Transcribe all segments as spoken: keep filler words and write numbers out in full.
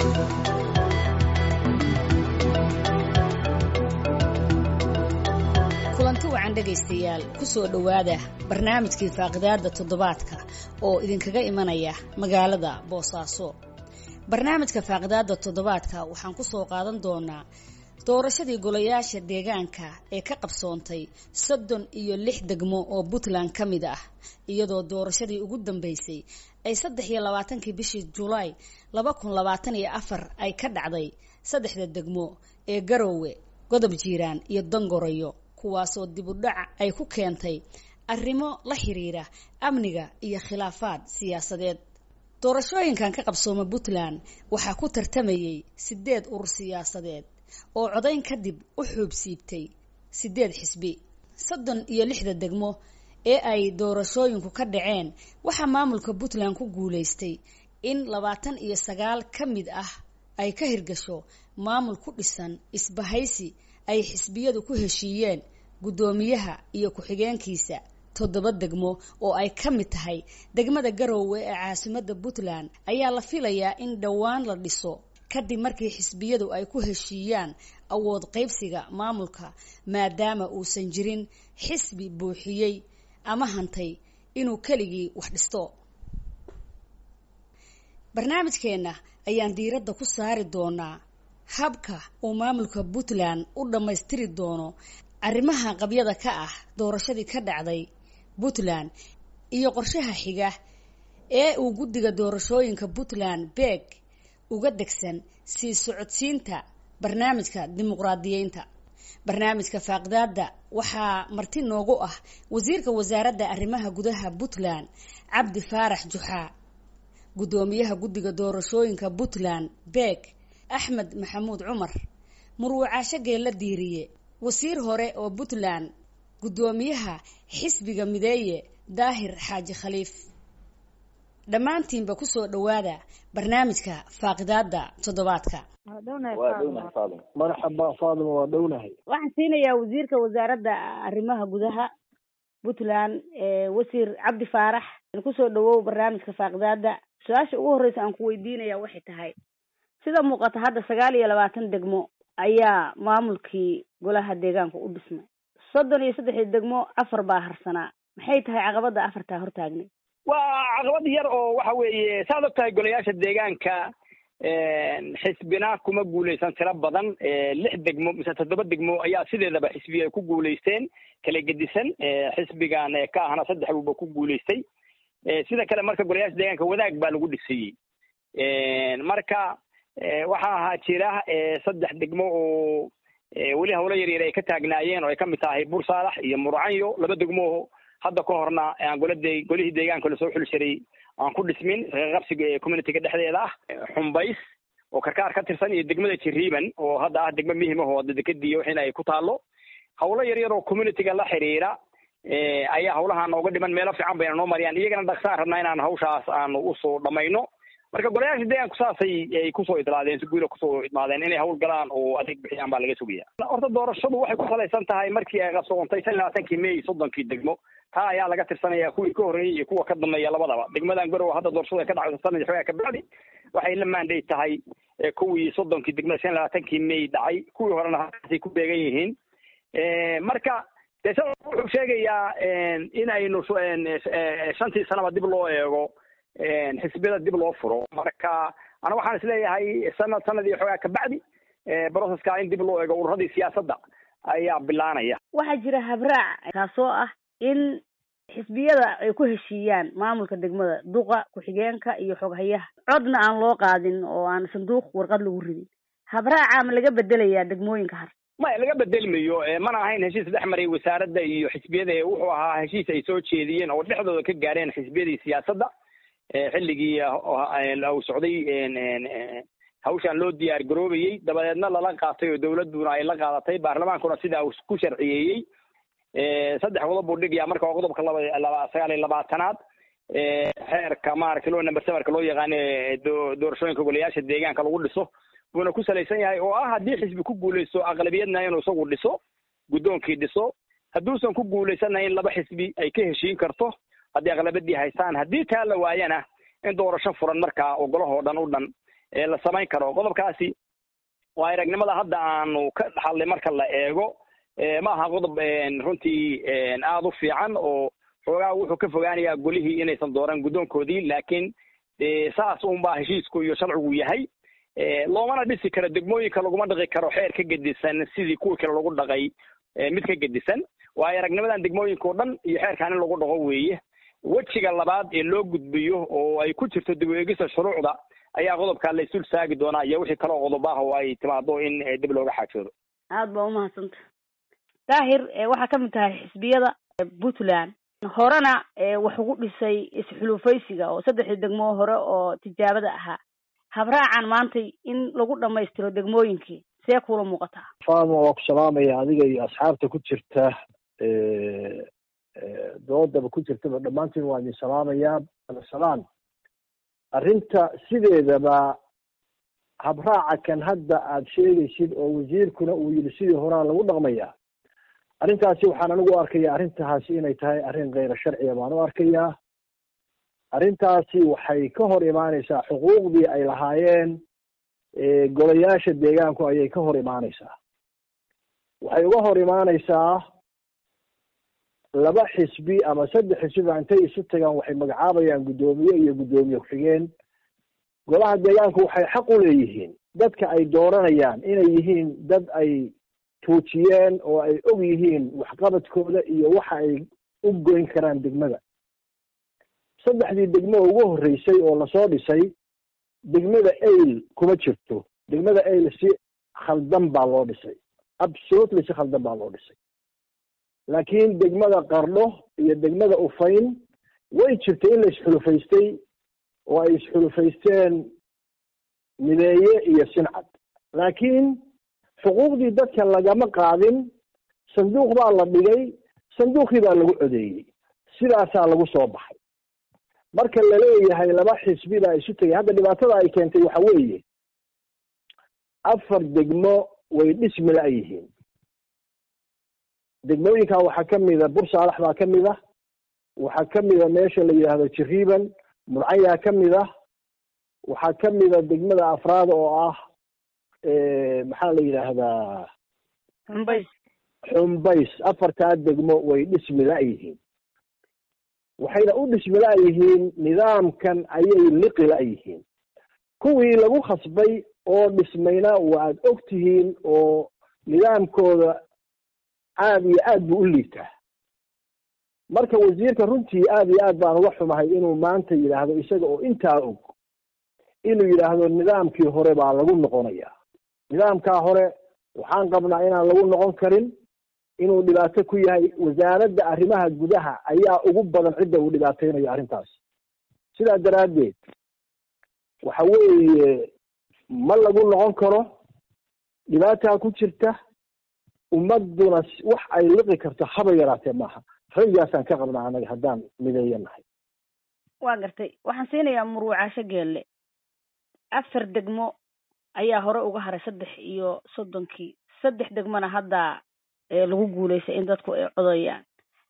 kulanti wacan dhegaystayaal ku soo dhowaada barnaamijkii faaqidaada toddobaadka oo idinkaga imanaya magaalada Boosaaso. barnaamijka faaqidaada toddobaadka waxaan ku soo qaadan doonaa doorashadii golayaasha deegaanka ee ka qabsoontay soddon iyo lix degmo oo Puntland ka mid ah, iyadoo doorashadii ugu dambeysay ay saddex iyo labaatankii bishii July laba kun labaatan iyo afar ay ka dhacday saddexda degmo ee Garowe, Godob Jiiraan iyo Dangoroyo, kuwaasoo dib u dhac ay ku keentay arrimo la xiriira amniga iyo khilaafaad siyaasadeed. doorashooyinkan ka qabsooma Puntland waxaa ku tartamayay sideed urur siyaasadeed oo codayn kadib u xuubsiibtay sideed xisbi. soddon iyo lixda degmo ee ay doorashooyinku ka dhaceen waxaa maamulka Puntland ku guuleystay in labaatan iyo sagaal ka mid ah ay ka hirgasho maamul ku dhisan isbahaysi ay xisbiyadu ku heshiiyeen gudoomiyaha iyo ku-xigeenkiisa. toddoba degmo oo ay ka mid tahay degmada Garowe ee caasimadda Puntland ayaa la filayaa in dhawaan la dhiso kadib markii xisbiyadu ay ku heshiiyaan awood qaybsiga maamulka, maadaama uusan jirin xisbi buuxiyey ama hantay inuu keligii wax dhisto. barnaamijkeena ayaan diiradda ku saari doonaa habka uu maamulka Puntland u dhammaystiri doono arrimaha qabyada ka ah doorashadii ka dhacday Puntland iyo qorshaha xiga ee uu guddiga doorashooyinka Puntland B E G uga degsan sii socodsiinta barnaamijka dimuqraadiyeynta. barnaamijka faaqidaada waxaa marti noogu ah wasiirka wasaaradda arrimaha gudaha Puntland Cabdi Faarax Juxa, gudoomiyaha guddiga doorashooyinka Puntland B E G Axmed Maxamuud Cumar, Murwacasho Geela Diiriye, wasiir hore oo Puntland, gudoomiyaha xisbiga Mideeye Daahir Xaaji Khaliif. dhammaantiinba ku soo dhowaada barnaamijka faaqidaada toddobaadka. marxaba Faadimo, waa dhownahay. waxaan siinayaa wasiirka wasaaradda arrimaha gudaha Puntland ee wasiir Cabdi Faarax. ku soo dhawow barnaamijka faaqidaada. su-aasha ugu horeysa aan ku weydiinaya waxay tahay sida muuqata hadda sagaal iyo labaatan degmo ayaa maamulkii golaha deegaanka u dhismay. soddon iyo saddex degmo afar baa harsanaa. maxay tahay caqabada afartaa hortaagnay? waa caqabad yar oo waxa weeye saad og tahay golayaasha deegaanka xisbina kuma guuleysan tiro badan. lix degmo mise toddoba degmo ayaa sideedaba xisbiga ku guuleysteen kala gedisan. xisbigan ka ahna saddex buuba ku guuleystay. sida kale marka golayaasha deegaanka wadaag baa lagu dhisayey. marka waxaa ahaa jira saddex degmo oo weli hawlo yaryar ay ka taagnaayeen oo ay ka mid tahay Bursaalax iyo Murcanyo. laba degmo hadda ka horna aan golada golihii deegaanka la soo xulsharay aan ku dhismin qabsiga community-ga dhexdeeda ah. Xumbays oo karkaar ka tirsan iyo degmada Jiriiban oo hadda ah degmo muhiim ah oo dadkadiyo waxina ay ku taalo. hawlo yaryar oo community-ga la xiriira ayaa hawlaha nooga dhiman meelo fiican bayna noo mariyaan. iyagana dhaqsaar rabnaa inaan hawshaas aan u soo dhamayno. marka golayaasha deegaanku saasay ay ku soo idlaadeen si guud ku soo idmaadeen inay hawl galaan oo adeeg bixiyaan baa laga sugayaa. horta doorashadu waxay ku salaysan tahay markii ay qabsoontay shan iyo labaatankii May soddonkii degmo. taa ayaa laga tirsanaya kuwii ka horreeyay iyo kuwa ka dambeeya labadaba. degmadan Garowe hadda doorashada ka dhacday sanad xogaa ka bacdi waxay la mandate tahay kuwii soddonkii degmada shan iyo labaatankii May dhacay. kuwii horena halkaasay ku beegan yihiin. marka deesha wuxuu sheegayaa in aynu shantii sanaba dib loo eego xisbiyada dib loo furo. marka ana waxaan isleeyahay sanad sanadii xogaa ka bacdi processka in dib loo eego ururadii siyaasadda ayaa bilaanaya. waxaa jira habraac kaasoo ah in xisbiyada ay ku heshiiyaan maamulka degmada, duqa, ku-xigeenka iyo xoghayaha. codna aan loo qaadin oo aan sanduuq warqad lagu ridin. habraaca ma laga bedelayaa degmooyinka har? ma laga bedelmayo. mana ahayn heshiis dhex maray wasaaradda iyo xisbiyada. wuxuu ahaa heshiis ay soo jeediyeen oo dhexdooda ka gaareen xisbiyadii siyaasadda xilligii uu socday hawshan loo diyaar garoobayay. dabadeedna lala qaatay oo dawladuna ay la qaadatay, baarlamaankuna sidaa uu ku sharciyeeyey. saddex qodob buu dhigayaa marka waa qodobka laba sagaal iyo labaatanaad xeerka maaragtay loo number seven ka loo yaqaan doorashooyinka golayaasha deegaanka lagu dhiso buuna ku salaysan yahay oo ah haddii xisbi ku guuleysto aqlabiyadna inuu isagu dhiso, guddoonkii dhiso. hadduusan ku guuleysanna in laba xisbi ay ka heshiin karto haddii aqlabiyadii haystaan. haddii taa la waayana in doorasho furan markaa oo golahoo dhan u dhan la samayn karo. qodobkaasi waa aragnimada hadda aanu ka dhaxalnay marka la eego ma aha qodob runtii aada u fiican oo xoogaa wuxuu ka fogaanayaa golihii inaysan dooran guddoonkoodii, laakiin saas unbaa heshiisku iyo sharcigu yahay. loomana dhisi karo degmooyinka laguma dhaqi karo xeer ka gedisan sidii kuwii kale lagu dhaqay mid ka gedisan. waayo aragnimadan degmooyinka oo dhan iyo xeerkaan in lagu dhaqo weeye. wejiga labaad ee loo gudbiyo oo ay ku jirto dib u eegista shuruucda ayaa qodobkaa la isul saagi doonaa iyo wixii kaloo qodob ah oo ay timaado in dib looga xaajoodo. aada baa umahadsanta daahir. waxaa ka mid tahay xisbiyada puntland horena wax ugu dhisay isxulufaysiga oo saddexdii degmo hore oo tijaabada ahaa. habraacan maanta in lagu dhamaystiro degmooyinkii see kula muuqataa? faamo waa ku salaamaya adiga iyo asxaabta ku jirta doodaba ku jirtaba dhammaantiin waa idin salaamayaa. salaan arrinta sideedaba habraaca kan hadda aada sheegaysid oo wasiirkuna uu yidhi sidii horaa lagu dhaqmayaa, arrintaasi waxaan anigu arkayaa arrintaasi inay tahay arrin kayra sharciya baan u arkayaa. arrintaasi waxay ka hor imaaneysaa xuquuqdii ay lahaayeen golayaasha deegaanku ayay ka hor imaaneysaa. waxay uga hor imaaneysaa laba xisbi ama saddex xisbiba intay isu tagaan waxay magacaabayaan guddoomiye iyo guddoomiye ku-xigeen. golaha deegaanku waxay xaq u leeyihiin dadka ay dooranayaan inay yihiin dad ay tuujiyeen oo ay og yihiin waxqabadkooda iyo waxa ay u goyn karaan degmada. saddexdii degmo ugu horreysay oo lasoo dhisay degmada ayl kuma jirto. degmada ayl si khaldan baa loo dhisay, absolutely si khaldan baa loo dhisay. laakiin degmada qardho iyo degmada ufayn way jirtay in la isxulufaystay oo ay isxulufaysteen mideeye iyo sincad, laakiin xuquuqdii dadka lagama qaadin. sanduuq baa la dhigay, sanduuqii baa lagu codeeyey, sidaasaa lagu soo baxay. marka laleeyahay laba xisbi baa isu tegay, hadda dhibaatada ay keentay waxa weeye afar degmo way dhismi la yihiin. degmooyinka waxaa kamida bursaalax baa kamid ah, waxaa kamida meesha la yidhaahdo jiriiban, murcayaa kamid ah, waxaa kamida degmada afraad oo ah maxaa la yidhaahdaa xumbays. xumbays afartaa degmo way dhismi la yihiin. waxayna u dhismi la yihiin nidaamkan ayay liqi la yihiin. kuwii lagu khasbay oo dhismayna waad og tihiin oo nidaamkooda aada iyo aad buu u liitaa. marka wasiirka runtii aada iyo aad baan uga xumahay inuu maanta yidhaahdo isaga oo intaa og inuu yidhaahdo nidaamkii hore baa lagu noqonayaa. nidaamkaa hore waxaan qabnaa inaan lagu noqon karin, inuu dhibaato ku yahay. wasaaradda arrimaha gudaha ayaa ugu badan cidda uu dhibaateynayo arrintaas. sidaa daraaddeed waxa weeye ma lagu noqon karo, dhibaataa ku jirta. ummaduna wax ay liqi karto haba yaraatee maaha. raygaasaan ka qabnaa anaga haddaan mideeya nahay. waa gartay. waxaan siinayaa muruucaasho geelle. afar degmo ayaa hore uga haray saddex iyo soddonkii. saddex degmona hadda lagu guuleystay in dadku ay codayaan.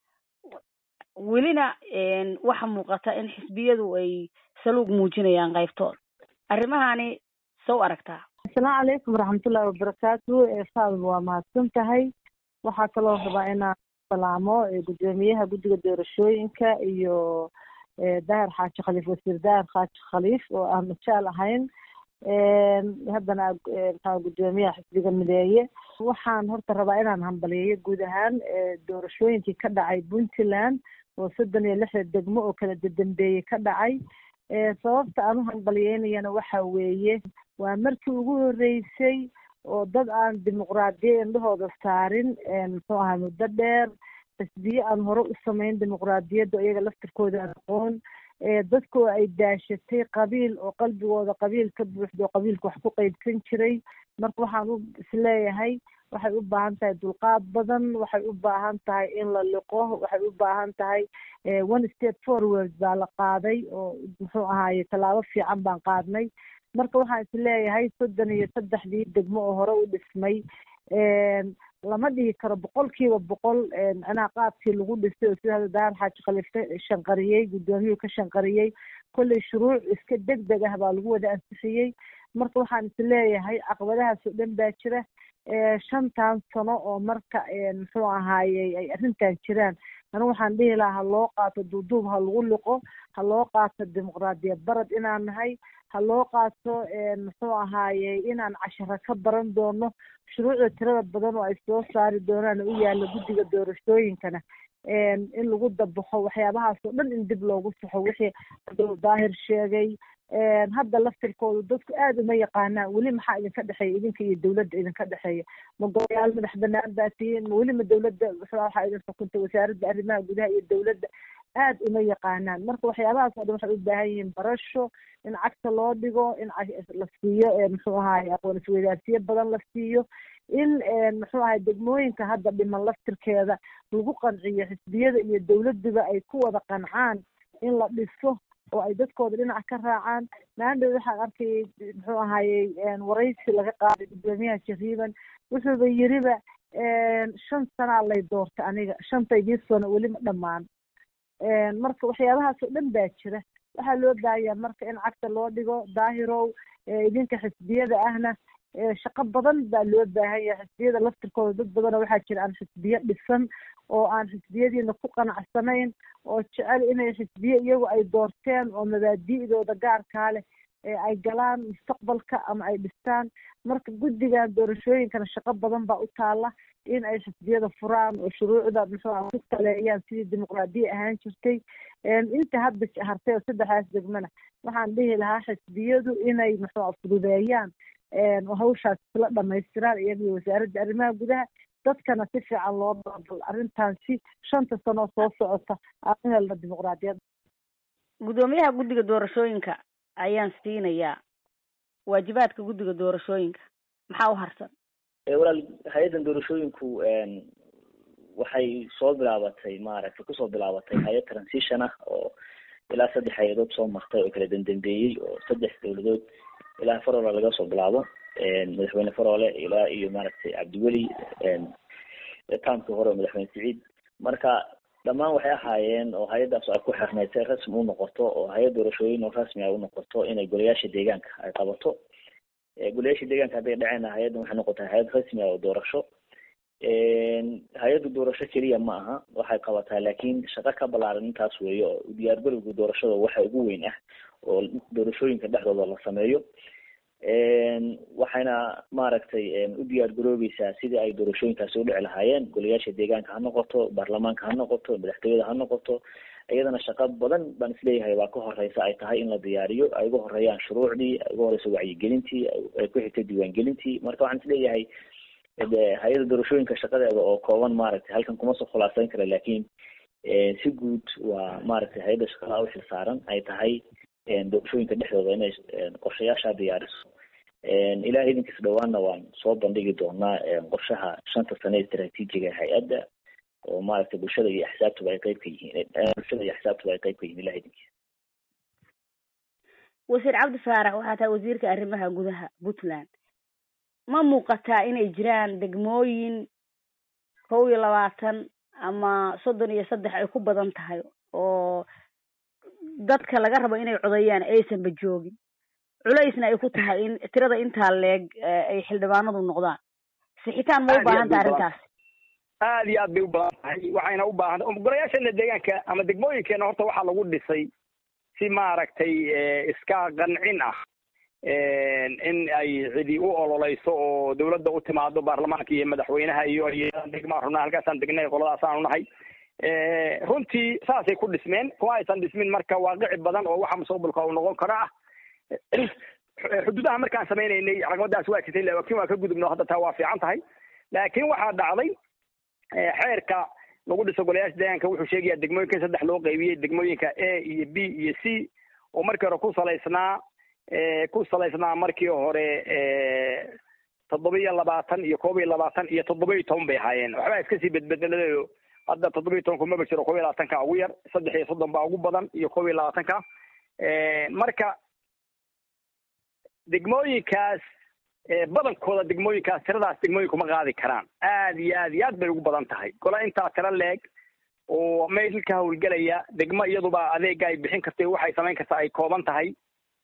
welina waxa muuqata in xisbiyadu ay saluug muujinayaan qaybtood. arrimahani sow aragtaa? asalaamu calaykum waraxmatullaahi wabarakaatu. faadil waa mahadsan tahay. waxaa kaloo rabaa inaan salaamo guddoomiyaha guddiga doorashooyinka iyo daahir xaaji khaliif, wasiir daahir xaaji khaliif oo aan majaal ahayn, haddana maxaa guddoomiyaha xisbiga mideeye. waxaan horta rabaa inaan hambaliyeeyo guud ahaan doorashooyinkii ka dhacay puntland oo soddon iyo lixda degmo oo kala dambeeyey ka dhacay. sababta aan u hambaliyeynayana waxa weeye waa markii ugu horreysay oo dad aan dimuqraadiya indhahooda saarin muxuu ahaa muddo dheer, xisbiye aan hore u samayn dimuqraadiyadda iyaga laftirkooda aqoon, dadkoo ay daashatay qabiil oo qalbigooda qabiil ka buuxdo oo qabiilka wax ku qaybsan jiray. marka waxaan u isleeyahay waxay u baahan tahay dulqaad badan, waxay u baahan tahay in la liqo, waxay u baahan tahay one step forward baa la qaaday oo muxuu ahaaye tallaabo fiican baan qaadnay. marka waxaan isleeyahay soddon iyo saddexdii degmo oo hore u dhismay lama dhihi karo boqolkiiba boqol macnaha qaabkii lagu dhisay oo sida daahir xaaji khaliif ka shanqariyey, guddoomiyuhu ka shanqariyey. kolley shuruuc iska deg deg ah baa lagu wada ansixiyey. marka waxaan is leeyahay caqabadahaas oo dhan baa jira shantan sano oo marka muxuu ahaayey ay arrintan jiraan anigu waxaan dhihi lahaa ha loo qaato duuduub ha lagu liqo ha loo qaato dimuqraadiyad barad inaan nahay ha loo qaato muxuu ahaayey inaan casharo ka baran doono shuruucda tirada badan oo ay soo saari doonaan u yaalla guddiga doorashooyinkana in lagu dabaxo waxyaabahaas oo dhan in dib loogu saxo wixii daahir sheegay hadda laftirkoodu dadku aad uma yaqaanaan weli maxaa idinka dhexeeya idinka iyo dawladda idinka dhexeeya ma golayaal madax banaan baa tihiin ma weli ma dawladda waxaa idin xukuntay wasaaradda arrimaha gudaha iyo dawladda aad uma yaqaanaan marka waxyaabahaas oo dhan waxay u baahan yihiin barasho in cagta loo dhigo in la siiyo muxuu ahaay aqoon isweydaarsiyo badan la siiyo in muxuu ahay degmooyinka hadda dhiman laftirkeeda lagu qanciyo xisbiyada iyo dawladduba ay ku wada qancaan in la dhiso oo ay dadkooda dhinac ka raacaan maandhow waxaan arkayay muxuu ahaayey waraysi laga qaaday gudoomiyaha jariiban wuxuuba yiriba shan sanaa lay doortay aniga shantaydii sano weli ma dhammaan marka waxyaabahaas oo dhan baa jira waxaa loo baahayaa marka in cagta loo dhigo daahirow idinka xisbiyada ahna shaqo badan baa loo baahan yahay xisbiyada laftirkooda dad badana waxaa jira aan xisbiyo dhisan oo aan xisbiyadiina ku qanacsanayn oo jecel inay xisbiye iyagu ay doorteen oo mabaadi'dooda gaarkaa leh ay galaan mustaqbalka ama ay dhistaan marka guddigan doorashooyinkana shaqo badan baa u taala in ay xisbiyada furaan oo shuruucda muxuu ah ku taleeyaan sidii dimuqraadiya ahaan jirtay inta hadda hartay oo saddexdaas degmana waxaan dhihi lahaa xisbiyadu inay muxuu ah fududeeyaan oo hawshaas isla dhamaystiraan iyaga wasaaradda arrimaha gudaha dadkana si fiican loo dabal arrintan si shanta sano soo socota aan helna dimuqraadiyad gudoomiyaha guddiga doorashooyinka ayaan siinayaa waajibaadka guddiga doorashooyinka maxaa u harsan walaal hay-addan doorashooyinku waxay soo bilaabatay maaragtay kusoo bilaabatay hay-ad transition ah oo ilaa saddex hay-adood soo martay oo kala dendambeeyey oo saddex dawladood ilaa faroole laga soo bilaabo madaxweyne faroole ilaa iyo maaragtay cabdiweli taamkii hore oo madaxweyne siciid marka dhammaan waxay ahaayeen oo hay-addaas ay ku xirnayd si rasmi u noqoto oo hay-ad doorashooyin oo rasmi ay u noqoto inay golayaasha deegaanka ay qabato golayaasha deegaanka hadday dhaceen hay-addan waxay noqotay hay-ad rasmi ah oo doorasho hay-adda doorasho keliya ma aha waxay qabataa laakiin shaqo ka balaaran intaas weeye oo diyaargarowga doorashada waxa ugu weyn ah oo doorashooyinka dhexdooda la sameeyo waxayna maaragtay u diyaar garoobeysaa sidii ay doorashooyinkaasi u dhici lahaayeen golayaasha deegaanka ha noqoto baarlamaanka ha noqoto madaxtooyada ha noqoto iyadana shaqo badan baan isleeyahay waa ka horeysa ay tahay in la diyaariyo ay uga horeeyaan shuruucdii ay uga horeyso wacyigelintii ay ku xigtay diiwaangelintii marka waxaan isleeyahay hay-ada doorashooyinka shaqadeeda oo kooban maaragtay halkan kuma soo khulaasayn kara laakiin si guud waa maaragtay hay-adda shaqada u xil saaran ay tahay doorashooyinka dhexdooda inay qorshayaasha diyaariso ilaa idinkiis dhawaana waan soo bandhigi doonaa qorshaha shanta sane istaraatiijiga hay-adda oo maaragtay bulshada iyo axsaabtuba ay qayb ka yihiin bulshada iyo axsaabtuba ay qayb ka yihiin ilaa idinkiis wasiir cabdi faarax waxaa tahay wasiirka arrimaha gudaha puntland ma muuqataa inay jiraan degmooyin kow iyo labaatan ama soddon iyo saddex ay ku badan tahay oo dadka laga rabo inay codayaan aysanba joogin culaysna ay ku tahay in tirada intaa leeg ay xildhibaanadu noqdaan sixitaan ma u baahan tahay arrintaas aad iyo aad bay u baahan tahay waxayna u baahan golayaashana deegaanka ama degmooyinkeena horta waxaa lagu dhisay si maaragtay iska qancin ah in ay cidi u ololeyso oo dawladda u timaado baarlamaanka iyo madaxweynaha iyo degmaa runaa halkaasaan degnay qoladaasaan unahay runtii saasay ku dhismeen kuma aysan dhismin marka waaqici badan oo waxa mustaqbalka uu noqon kara ah xuduudaha markaan sameynaynay caqabadaas waa jirtay laakiin waa ka gudubno hadda taa waa fiican tahay laakiin waxaa dhacday xeerka lagu dhiso golayaasha deegaanka wuxuu sheegayaa degmooyinka saddex loo qaybiyey degmooyinka a iyo b iyo c oo markii hore ku salaysnaa ku salaysnaa markii hore toddoba iyo labaatan iyo koob iyo labaatan iyo toddoba iyo toban bay ahaayeen waxbaa iska sii bedbedelayo hadda toddoba iyo toban kumaba jiro koob iyo labaatanka ugu yar saddex iyo soddon baa ugu badan iyo koob iyo labaatanka marka degmooyinkaas badankooda degmooyinkaas tiradaas degmooyinku ma qaadi karaan aad iyo aad iyo aad bay ugu badan tahay gola intaa tiro leeg oo meel ka hawlgelaya degmo iyaduba adeega ay bixin kartay waxay samayn kartaa ay kooban tahay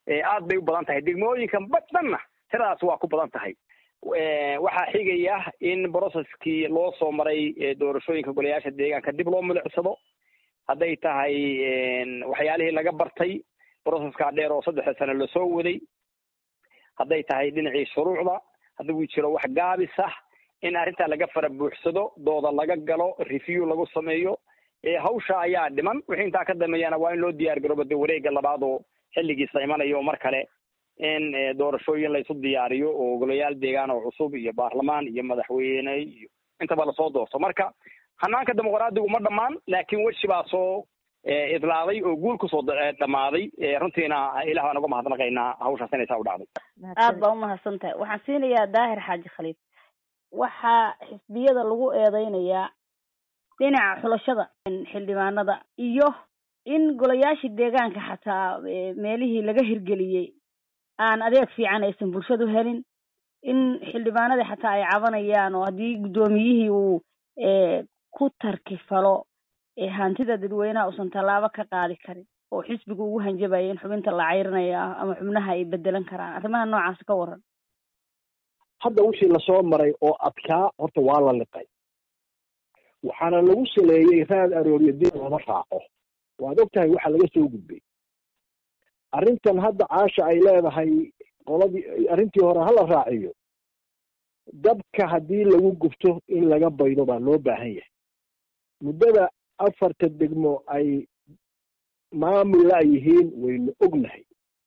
aad bay u badan tahay degmooyinka badhanna tiradaas waa ku badan tahay waxaa xigaya in processkii loo soo maray doorashooyinka golayaasha deegaanka dib loo milicsado hadday tahay waxyaalihii laga bartay processka dheer oo saddex sano lasoo waday hadday tahay dhinacii shuruucda hadduu jiro wax gaabis ah in arrintaa laga fara buuxsado dooda laga galo review lagu sameeyo hawsha ayaa dhiman wixii intaa ka dambeeyana waa in loo diyaar garoobo de wareega labaad oo xilligiisa imanayo mar kale in doorashooyin la isu diyaariyo oo golayaal deegaan oo cusub iyo baarlamaan iyo madaxweyne iyo intaba lasoo doorto marka hanaanka dimuqraadigu ma dhammaan laakiin weshi baa soo idlaaday oo guul kusoo dhamaaday runtiina ilaah waan uga mahadnaqaynaa hawshaas inay saa u dhacday aad baa umahadsan tahay waxaan siinayaa daahir xaaji khaliif waxaa xisbiyada lagu eedeynayaa dhinaca xulashada xildhibaanada iyo in golayaashii deegaanka xataa meelihii laga hirgeliyey aan adeeg fiican aysan bulshadu helin in xildhibaanadii xataa ay cabanayaan oo haddii guddoomiyihii uu ku tarkifalo hantida dadweynaha uusan tallaabo ka qaadi karin oo xisbiga ugu hanjabaya in xubinta la cayrinaya ama xubnaha ay bedelan karaan arrimaha noocaas ka waran hadda wixii lasoo maray oo adkaa horta waa la liqay waxaana lagu saleeyey raad arooryo dib looma raaco waad og tahay waxa laga soo gudbay arrintan hadda caasha ay leedahay qoladii arrintii hore hala raaciyo dabka haddii lagu gubto in laga baydo baa loo baahan yahay muddada afarta degmo ay maamul la yihiin waynu ognahay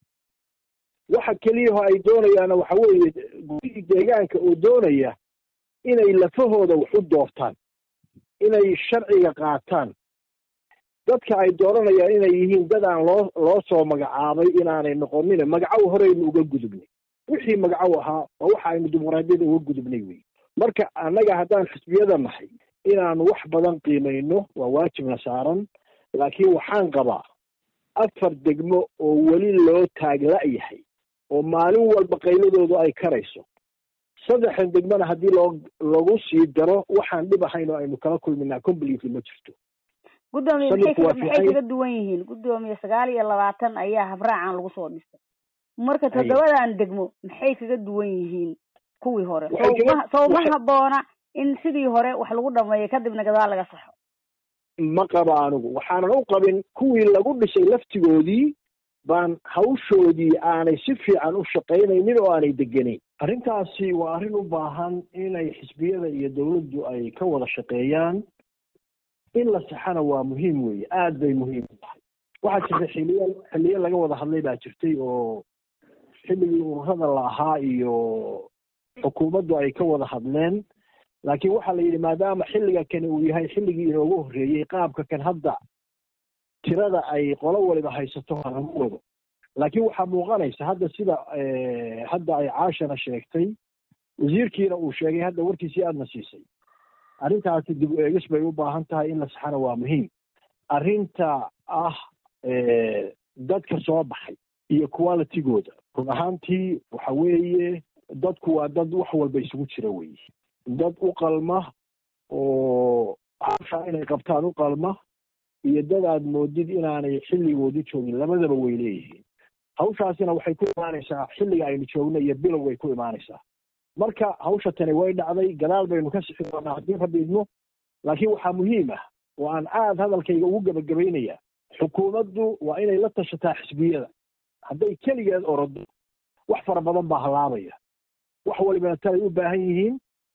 waxa keliyaho ay doonayaana waxa weeye gudihii deegaanka oo doonaya inay lafahooda wax u doortaan inay sharciga qaataan dadka ay dooranayaan inay yihiin dad aan loo loo soo magacaabay inaanay noqonin magacow horeynu uga gudubnay wixii magacow ahaa waa waxa aynu dimuqraadiyada uga gudubnay wey marka annaga haddaan xisbiyada nahay inaanu wax badan qiimayno waa waajibna saaran laakiin waxaan qabaa afar degmo oo weli loo taagla-yahay oo maalin walba qayladoodu ay karayso saddexdan degmana haddii loo lagu sii daro waxaan dhib ahayn oo aynu kala kulminaa completely ma jirto guddoomiye maxay kaga duwan yihiin guddoomiye sagaal iyo labaatan ayaa habraacan lagu soo dhisay marka toddobadan degmo maxay kaga duwan yihiin kuwii hore soo ma habboona in sidii hore wax lagu dhameeyo kadibna gadaal laga saxo ma qabo anigu waxaanan u qabin kuwii lagu dhisay laftigoodii baan hawshoodii aanay si fiican u shaqaynaynin oo aanay degenayn arrintaasi waa arrin u baahan inay xisbiyada iyo dawladdu ay ka wada shaqeeyaan in la saxana waa muhiim weeye aad bay muhiim u tahay waxaa jirta xiliya xiliyo laga wada hadlay baa jirtay oo xilligii ururada la ahaa iyo xukuumaddu ay ka wada hadleen laakiin waxaa la yidhi maadaama xilliga kani uu yahay xilligii inoogu horreeyey qaabka kan hadda tirada ay qolo waliba haysato ha lagu wado laakiin waxaa muuqanaysa hadda sida hadda ay caashana sheegtay wasiirkiina uu sheegay hadda warkiisii aadna siisay arrintaasi dib u eegis bay u baahan tahay in la saxana waa muhiim arrinta ah dadka soo baxay iyo qualitygooda run ahaantii waxa weeye dadku waa dad wax walba isugu jira weye dad u qalma oo hawsha inay qabtaan u qalma iyo dad aad moodid inaanay xilligoodii joogin labadaba way leeyihiin hawshaasina waxay ku imaanaysaa xilliga aynu joogno iyo bilow way ku imaanaysaa marka hawsha tani way dhacday gadaal baynu ka sixi doonaa haddii rabbi idmo laakiin waxaa muhiim ah oo aan aad hadalkayga ugu gebagabaynaya xukuumaddu waa inay la tashataa xisbiyada hadday keligeed orodo wax fara badan baa halaabaya wax walibana talay u baahan yihiin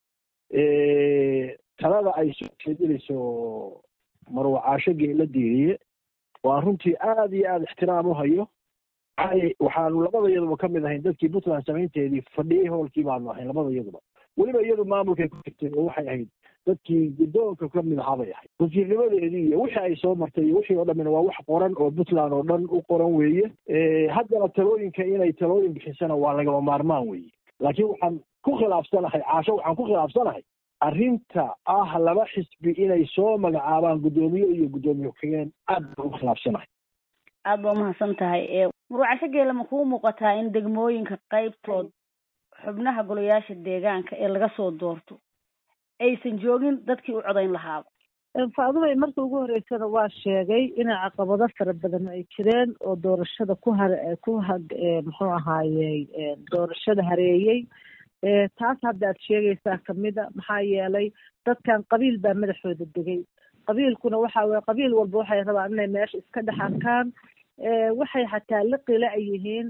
talada ay soo jeedinayso marwacaasho geela diiriye waa runtii aad iyo aada ixtiraam u hayo waxaanu labada iyaduba ka mid ahayn dadkii puntland samaynteedii fadhiyey hoolkii baanu ahayn labada iyaduba weliba iyadu maamulkay ku jirtay oo waxay ahayd dadkii guddoonka ka mid ahaa bay ahayd wasiirnimadeedii iyo wixii ay soo martay iyo wixii oo dhammina waa wax qoran oo puntland oo dhan u qoran weeye haddana talooyinka inay talooyin bixisana waa lagama maarmaan weeye laakiin waxaan ku khilaafsanahay caasho waxaan ku khilaafsanahay arrinta ah laba xisbi inay soo magacaabaan guddoomiye iyo guddoomiye ku-xigeen aad baan u khilaafsanahay aad baa umahadsan tahay marwacasho geela ma kuu muuqataa in degmooyinka qaybtood xubnaha golayaasha deegaanka ee laga soo doorto aysan joogin dadkii u codayn lahaaba faadumo markii ugu horeysana waa sheegay inay caqabado fara badan ay jireen oo doorashada ku har ku muxuu ahaayey doorashada hareeyey taas hadda aad sheegaysaa kamida maxaa yeelay dadkan qabiil baa madaxooda degay qabiilkuna waxa weye qabiil walba waxay rabaan inay meesha iska dhex arkaan waxay xataa liqila ay yihiin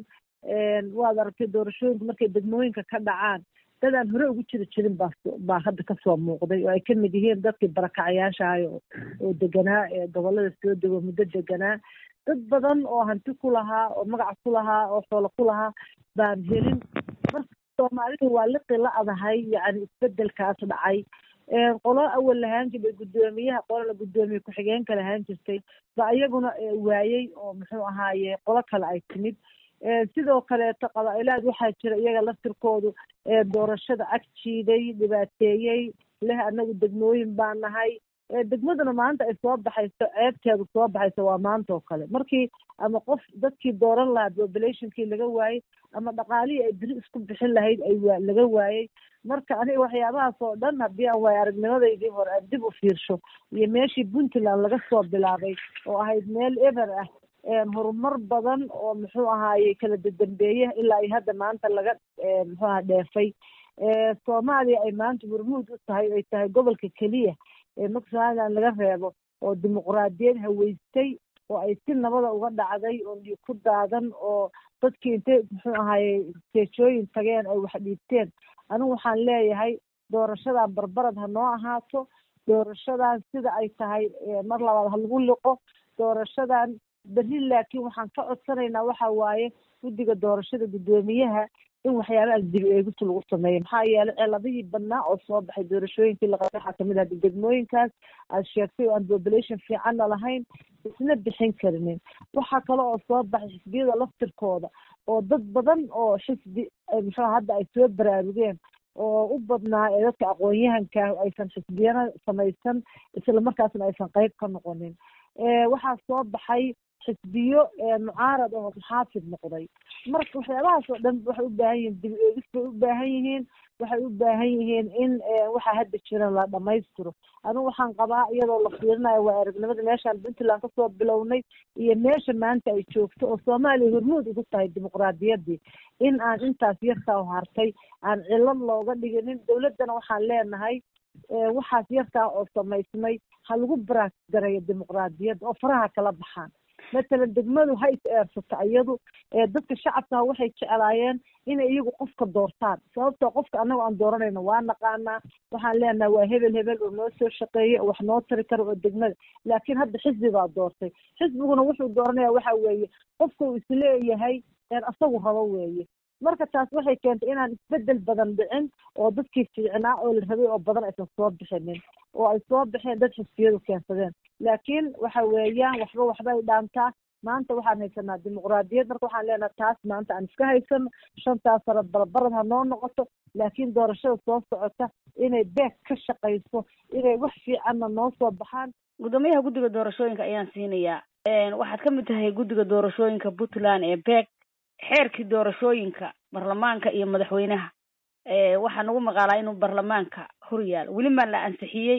waad aragtay doorashooyinka markay degmooyinka ka dhacaan dad aan hore ugu jiri jirin baa baa hadda kasoo muuqday oo ay kamid yihiin dadkii barakacayaashahay oo deganaa ee gobolada soo dego muddo deganaa dad badan oo hanti ku lahaa oo magac ku lahaa oo xoolo ku lahaa baan helin marka soomaalidu waa liqi la adahay yacni isbedelkaas dhacay qolo awal lahaan jiray guddoomiyaha qolana guddoomiye ku-xigeenka lahaan jirtay ba iyaguna waayey oo muxuu ahaaye qolo kale ay timid sidoo kaleeto qabaa-ilaad waxaa jira iyaga laftirkoodu doorashada ag jiiday dhibaateeyey leh anagu degmooyin baa nahay degmaduna maanta ay soo baxayso ceebteedu soo baxayso waa maanta oo kale markii ama qof dadkii dooran lahaa populationkii laga waayey ama dhaqaalihii ay beri isku bixin lahayd ay waa laga waayey marka aniga waxyaabahaas oo dhan haddii aan waaya aragnimadaydii hore aan dib u fiirsho iyo meeshii puntland laga soo bilaabay oo ahayd meel eber ah horumar badan oo muxuu ahaaye kala dadambeeye ilaa ay hadda maanta laga muxuu aha dheefay soomaaliya ay maanta hormuud u tahay ay tahay gobolka keliya marka somaliland laga reebo oo dimuqraadiyad haweystay oo ay si nabada uga dhacday oo dhiig ku daadan oo dadkii intay muxuu ahaaye seejooyin tageen ay wax dhiibteen anigu waxaan leeyahay doorashadan barbarad ha noo ahaato doorashadan sida ay tahay mar labaad ha lagu liqo doorashadan berri laakiin waxaan ka codsanaynaa waxa waaye guddiga doorashada guddoomiyaha in waxyaabahaas dib eegis lagu sameeyo maxaa yeelay ciladihii badnaa oo soo baxay doorashooyinkii laqabay waxaa kamid ah degmooyinkaas aad sheegtay oo aan population fiicanna lahayn isna bixin karinin waxaa kale oo soo baxay xisbiyada laftirkooda oo dad badan oo xisbi muxuu hadda ay soo baraarugeen oo u badnaa ee dadka aqoon-yahanka aysan xisbiyana samaysan isla markaasna aysan qayb ka noqonin waxaa soo baxay xisbiyo mucaarad oo muxaafid noqday marka waxyaabahaas oo dhan waxay u baahan yihiin dib eegis bay u baahan yihiin waxay u baahan yihiin in waxaa hadda jira la dhamaystiro anigu waxaan qabaa iyadoo la fiirinayo waa aragnimada meeshaan puntland kasoo bilownay iyo meesha maanta ay joogto oo soomaaliya hormuud ugu tahay dimuqraadiyaddii in aan intaas yartaa hartay aan cilad looga dhiginin dawladdana waxaan leenahay waxaas yartaa oo samaysmay ha lagu baraas gareeyo dimuqraadiyadda oo faraha kala baxaan matalan degmadu ha is eersato iyadu dadka shacabka waxay jeclaayeen inay iyagu qofka doortaan sababtoo qofka annaga aan dooranayno waa naqaanaa waxaan leenahay waa hebel hebel oo noo soo shaqeeyey oo wax noo tari karo oo degmada laakiin hadda xisbi baa doortay xisbiguna wuxuu dooranaya waxa weeye qofka uu isleeyahay asagu rabo weeye marka taas waxay keentay inaan isbedel badan dhicin oo dadkii fiicnaa oo la rabay oo badan aysan soo bixinin oo ay soo baxeen dad xisbiyadu keensadeen laakiin waxa weeyaan waxba waxba ay dhaantaa maanta waxaan haysanaa dimuqraadiyad marka waxaan leenahay taas maanta aan iska haysano shantaas sano balbarad ha noo noqoto laakiin doorashada soo socota inay beeg ka shaqayso inay wax fiicanna noo soo baxaan guddoomiyaha guddiga doorashooyinka ayaan siinayaa waxaad ka mid tahay guddiga doorashooyinka puntland ee beeg xeerkii doorashooyinka baarlamaanka iyo madaxweynaha waxaa nagu maqaalaa inuu baarlamaanka hor yaalo weli maa la ansixiyey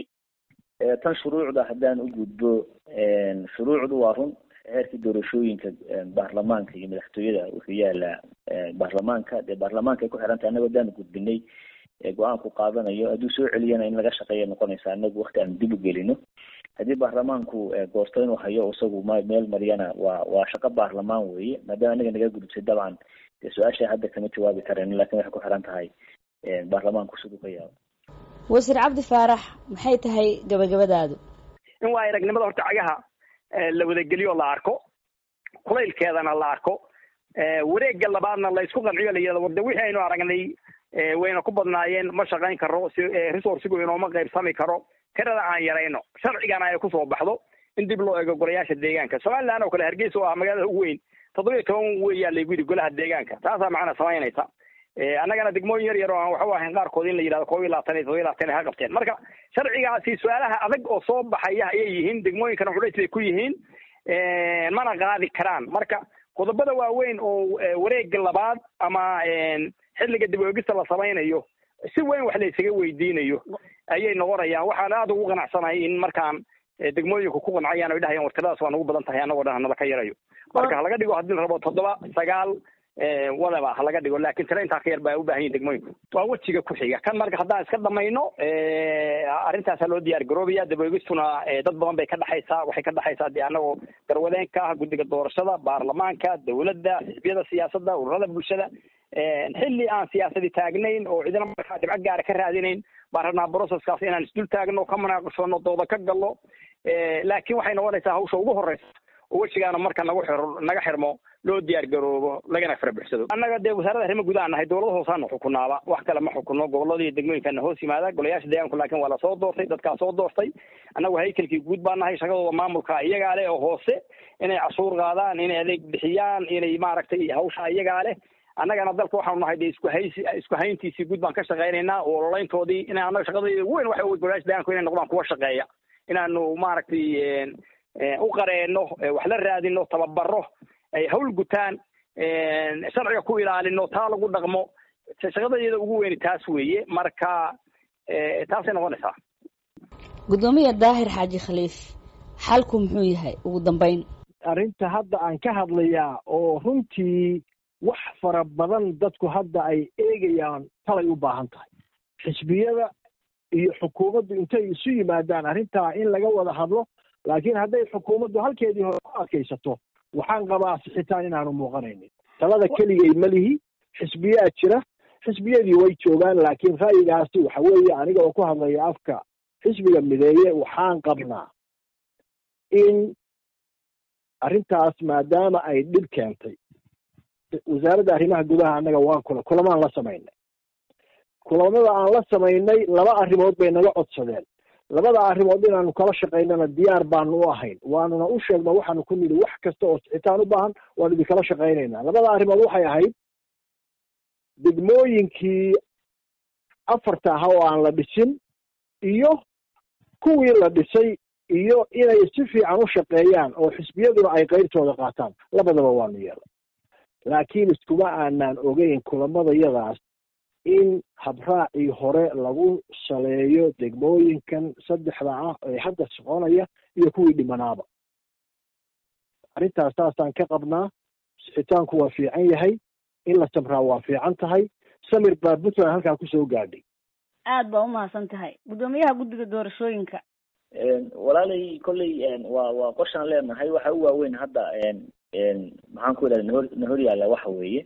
tan shuruucda haddaan u gudbo shuruucdu waa run xeerkii doorashooyinka baarlamaanka iyo madaxtooyada wuxuu yaalaa baarlamaanka dee baarlamaanka ay ku xirantahay annago haddaan gudbinay go-aanku qaadanayo hadduu soo celiyana in laga shaqeeya noqonaysa annagu wakti aan dib u gelino haddii baarlamaanku goosto inuu hayo isagu m meel mariyana waa waa shaqo baarlamaan weeye maadaama anaga naga gudubtay dabcan dee su-aasha hadda kama jawaabi karen lakin waxay ku xiran tahay baarlamaanku siduu ka yaabo wasiir cabdi faarax maxay tahay gabagabadaadu in waa aragnimada horta cagaha la wadageliyo la arko kulaylkeedana la arko wareega labaadna la isku qanciyo la yidhahdo warde wixii aynu aragnay wayna ku badnaayeen ma shaqayn karo resourcigu inooma qaybsami karo tirada aan yarayno sharcigana ay kusoo baxdo in dib loo eego golayaasha deegaanka somaliland oo kale hargeysa oo ah magaalada ugu weyn toddoba iyo toban weeyaa lagu yidhi golaha deegaanka taasaa macna samaynaysa annagana degmooyin yar yar oo aan waxu ahayn qaarkood in la yidhahdo koob iyo labaatan iyo todoba iyo labaatan ha qabteen marka sharcigaasi su-aalaha adag oo soo baxaya ayay yihiin degmooyinkana culays bay ku yihiin mana qaadi karaan marka qodobada waaweyn oo wareega labaad ama xilliga dib oegista la samaynayo si weyn wax la isaga weydiinayo ayay noqonayaan waxaan aada ugu qanacsanahay in markaan degmooyinku ku qancayaan oo dhahayaan warkadaas waa nagu badan tahay anagoo dhan nala ka yarayo marka ha laga dhigo haddii la rabo toddoba sagaal wadaba ha laga dhigo laakiin tira intaa ka yar baa u baahan yihin degmooyinku waa wejiga ku xiga kan marka haddaan iska dhamayno arrintaasa loo diyaar garoobaya daboegistuna dad badan bay ka dhexaysaa waxay ka dhexaysaa dee anagoo garwadeenka ah guddiga doorashada baarlamaanka dawladda xisbiyada siyaasadda ururada bulshada xilli aan siyaasadi taagnayn oo cidina markaa dhibco gaara ka raadinayn baan rabnaa broceskaas inaan isdul taagno ka munaaqashoono dooda ka gallo laakiin waxay noqonaysaa hawsha ugu horeysa oo wejigaana marka nagu xir naga xirmo loo diyaar garoobo lagana fara buuxsado annaga dee wasaaradda arrimaha gudaha nahay dowlada hoosaana xukunaaba wax kale ma xukuno gobolada iyo degmooyinkana hoos yimaada golayaasha deegaanku laakiin waa lasoo doortay dadkaa soo doortay annagu haykalkii guud baa nahay shaqadooda maamulka iyagaa leh oo hoose inay cashuur qaadaan inay adeeg bixiyaan inay maaragtay hawsha iyagaa leh annagana dalka waxaanu nahay dee isku haysi isku hayntiisii guud baan ka shaqaynaynaa oo ololayntoodii in annaga shaqadayda weyn waxa wey golayaasha deegaanku inay noqdaan kuwa shaqeeya inaanu maaragtay u qareeno wax la raadino tababaro ay hawl gutaan sharciga ku ilaalino taa lagu dhaqmo shaqadayada ugu weyni taas weeye marka taasay noqonaysaa gudoomiye daahir xaaji khaliif xalku muxuu yahay ugu dambeyn arrinta hadda aan ka hadlayaa oo runtii wax fara badan dadku hadda ay eegayaan talay u baahan tahay xisbiyada iyo xukuumaddu intay isu yimaadaan arrintaa in laga wada hadlo laakiin hadday xukuumaddu halkeedii hore ku adkaysato waxaan qabaa sixitaan inaanu muuqanaynin talada keligay ma lihi xisbiyaa jira xisbiyadii way joogaan laakiin ra'yigaasi waxa weeye aniga oo ku hadlaya afka xisbiga mideeye waxaan qabnaa in arrintaas maadaama ay dhib keentay wasaaradda arrimaha gudaha annaga waan kula kulamaan la samaynay kulamada aan la samaynay laba arrimood bay naga codsadeen labada arrimood inaanu kala shaqaynana diyaar baanu u ahayn waanuna u sheegno waxaanu ku nidhi wax kasta oo sixitaan u baahan waanu idinkala shaqaynaynaa labada arrimood waxay ahayd degmooyinkii afarta aha oo aan la dhisin iyo kuwii la dhisay iyo inay si fiican u shaqeeyaan oo xisbiyaduna ay qaybtooda qaataan labadaba waanu yeelay laakiin iskuma aanaan ogeyn kulamadayadaas in habraacii hore lagu saleeyo degmooyinkan saddexda ah ee hadda soconaya iyo kuwii dhimanaaba arrintaas saasaan ka qabnaa sixitaanku waa fiican yahay in la samraa waa fiican tahay samir baa puntland halkaa kusoo gaadhay aad baa umahadsan tahay guddoomiyaha guddiga doorashooyinka walaalay kolley waa waa qorshaan leenahay waxa u waaweyn hadda maxaan ku idhahda nahor nahor yaalla waxa weeye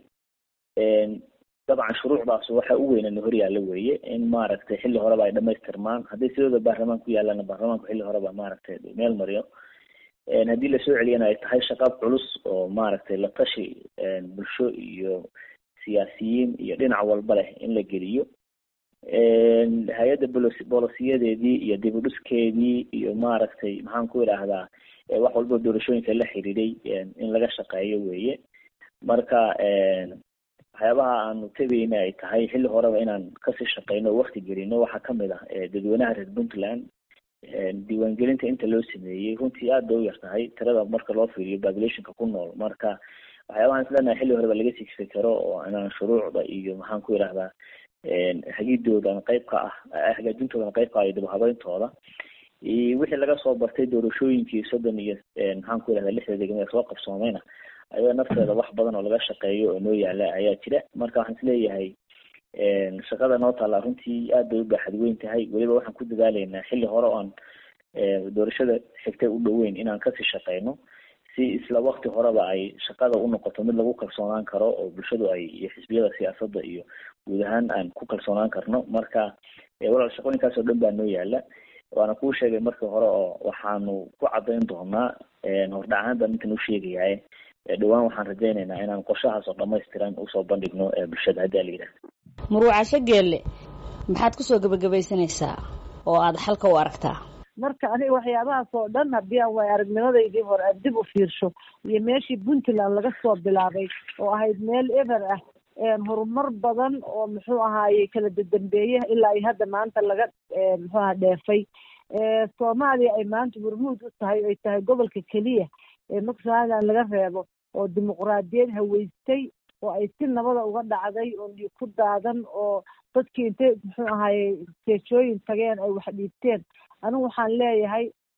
dabcan shuruucdaas waxa u weyna nahor yaalla weeye in maaragtay xilli horeba ay dhamaystirmaan hadday sidooda baarlamaanka ku yaallana baarlamaanku xilli horeba maaragtay meel mariyo haddii lasoo celiyana ay tahay shaqaab culus oo maaragtay la tashi bulsho iyo siyaasiyiin iyo dhinac walba leh in la geliyo hay-adda bolosi bolosiyadeedii iyo dib u dhiskeedii iyo maaragtay maxaan ku idhaahdaa wax walba doorashooyinka la xiriiray in laga shaqeeyo weeye marka waxyaabaha aanu tegayna ay tahay xilli horeba inaan kasii shaqeyno o wakti gelino waxaa kamid ah dadweynaha reer puntland diiwaangelinta inta loo sameeyey runtii aad bay u yar tahay tirada marka loo fiiriyo populationka ku nool marka waxyaabahaan islenahay xilli horeba laga sii fikero oo inaan shuruucda iyo maxaan ku idhahdaa hagidoodan qayb ka ah hagaajintoodan qayb ka ah iyo dibhabayntooda wixii laga soo bartay doorashooyinkii soddon iyo maxaan ku idhahdaa lixda degmada soo qabsoomayna ayaa nafteeda wax badan oo laga shaqeeyo oo noo yaala ayaa jira marka waxaan isleeyahay shaqada noo taalla runtii aad bay u baaxad weyn tahay weliba waxaan ku dadaalaynaa xilli hore oo aan doorashada xigtay u dhoweyn inaan kasii shaqeyno si isla wakti horeba ay shaqada u noqoto mid lagu kalsoonaan karo oo bulshadu ay iyo xisbiyada siyaasadda iyo guud ahaan aan ku kalsoonaan karno marka walaal shaqooyinkaas oo dhan baa noo yaala waana kuu sheegay markii hore oo waxaanu ku cadayn doonaa hordhacahaan baan ninkan u sheegayahay dhawaan waxaan rajaynaynaa inaan qorshahaas oo dhamaystiran usoo bandhigno bulshada haddii a la yidhahda muruucasho geelle maxaad kusoo gabagabaysanaysaa oo aada xalka u aragtaa marka aniga waxyaabahaas oo dhan haddii aan waay aragnimadaydii hore aan dib u fiirsho iyo meeshii puntland laga soo bilaabay oo ahayd meel eber ah horumar badan oo muxuu ahaaye kala dadambeeye ilaa iyo hadda maanta laga muxuu aha dheefay soomaaliya ay maanta hormuud u tahay ay tahay gobolka keliya marka somaliland laga reebo oo dimuqraadiyad haweystay oo ay si nabada uga dhacday oo dhiig ku daadan oo dadkii intay muxuu ahaaye seejooyin tageen ay wax dhiibteen anigu waxaan leeyahay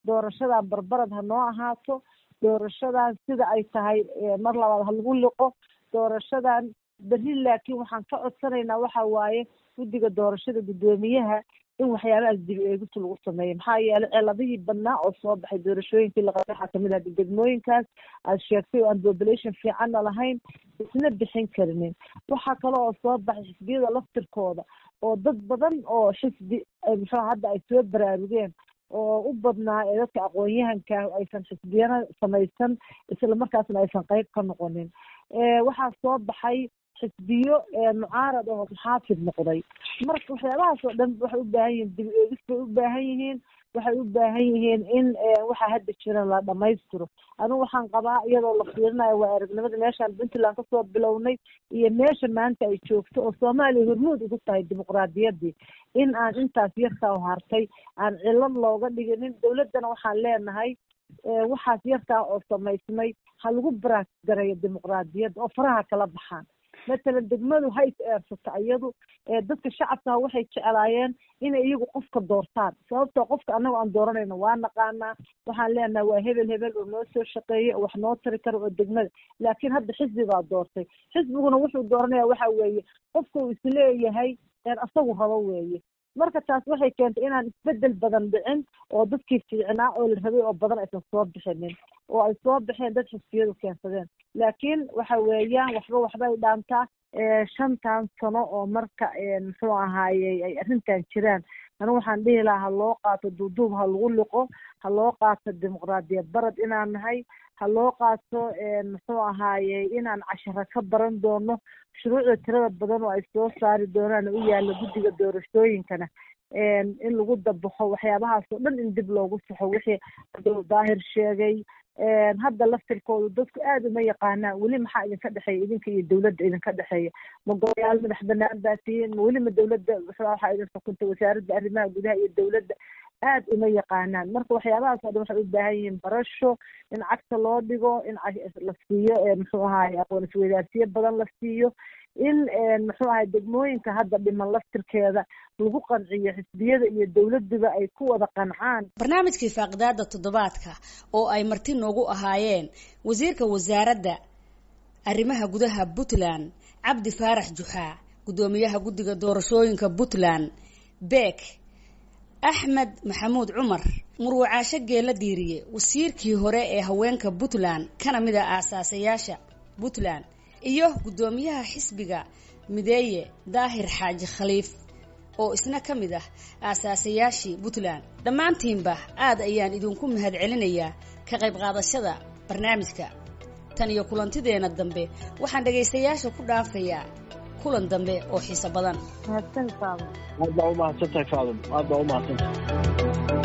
doorashadan barbarad ha noo ahaato, doorashadan sida ay tahay mar labaad ha lagu liqo, doorashadan berri laakiin waxaan ka codsanaynaa waxa waaye guddiga doorashada guddoomiyaha in waxyaabahaas dib eegis lagu sameeyo, maxaa yeelay ciladihii badnaa oo soo baxay doorashooyinkii laqabay waxaa kamid ah degmooyinkaas aad sheegtay oo aan population fiicanna lahayn isna bixin karinin. waxaa kale oo soo baxay xisbiyada laftirkooda oo dad badan oo xisbi muxuu hadda ay soo baraarugeen oo u badnaa ee dadka aqoon-yahanka aysan xisbiyana samaysan isla markaasna aysan qayb ka noqonin. waxaa soo baxay xisbiyo mucaarad oo muxaafid noqday. marka waxyaabahaas oo dhan waxay u baahan yihiin dib eegis bay u baahan yihiin, waxay u baahan yihiin in waxaa hadda jira la dhamaystiro. anigu waxaan qabaa iyadoo la fiirinayo waa aragnimada meeshaan puntland kasoo bilownay iyo meesha maanta ay joogto oo soomaaliya hormuud ugu tahay dimuqraadiyaddii, in aan intaas yarkaa hartay aan cilad looga dhiginin. dawladdana waxaan leenahay waxaas yarkaa oo samaysmay ha lagu baraak gareeyo dimuqraadiyadda oo faraha kala baxaan. matalan degmadu ha is eersato iyadu dadka shacabka waxay jeclaayeen inay iyagu qofka doortaan, sababtoo qofka annaga aan dooranayno waa naqaanaa, waxaan leenahay waa hebel hebel oo noo soo shaqeeya oo wax noo tari kara oo degmada. laakiin hadda xisbigaa doortay, xisbiguna wuxuu dooranaya waxa weeye qofka uu isleeyahay asagu rabo weeye. marka taas waxay keentay inaan isbedel badan dhicin oo dadkii fiicnaa oo la rabay oo badan aysan soo bixinin oo ay soo baxeen dad xisbiyadu keensadeen. laakiin waxa weeyaan waxba waxbay dhaantaa shantan sano oo marka muxuu ahaayey ay arrintan jiraan. anigu waxaan dhihi lahaa ha loo qaato duuduub, ha lagu liqo, ha loo qaato dimuqraadiyad barad inaan nahay, ha loo qaato muxuu ahaayey inaan casharo ka baran doono shuruucda tirada badan oo ay soo saari doonaan u yaalla guddiga doorashooyinkana in lagu dabaxo waxyaabahaas oo dhan in dib loogu saxo wixii daahir sheegay. hadda laftirkoodu dadku aada uma yaqaanaan weli maxaa idinka dhexeeya idinka iyo dawladda idinka dhexeeya, ma golayaal madax banaan baa tihiin, ma weli ma dawladda waxaa idin xukunta wasaaradda arrimaha gudaha iyo dawladda aada uma yaqaanaan. marka waxyaabahaas oo dhan waxay u baahan yihiin barasho, in cagta loo dhigo, in la siiyo muxuu ahaay aqoon isweydaarsiyo badan la siiyo, in muxuu ahay degmooyinka hadda dhiman laftirkeeda lagu qanciyo xisbiyada iyo dawladduba ay ku wada qancaan. barnaamijkii faaqidaada toddobaadka oo ay marti noogu ahaayeen wasiirka wasaaradda arrimaha gudaha Puntland Cabdi Faarax Juxaa, gudoomiyaha guddiga doorashooyinka Puntland Beek Axmed Maxamuud Cumar, Murwacaasho Geela Diiriye, wasiirkii hore ee haweenka Puntland kana mid ah aasaasiyaasha Puntland, iyo gudoomiyaha xisbiga Mideeye Daahir Xaaji Khaliif oo isna ka mid ah aasaasiyaashii Puntland. dhammaantiinba aad ayaan idinku mahadcelinayaa ka qayb qaadashada barnaamijka. tan iyo kulantideena dambe waxaan dhagaystayaasha ku dhaafayaa kulan dambe oo xiiso badan. mahadsan Faadum. aad baa u mahadsantahay Faadum, aad baa u mahadsantahay.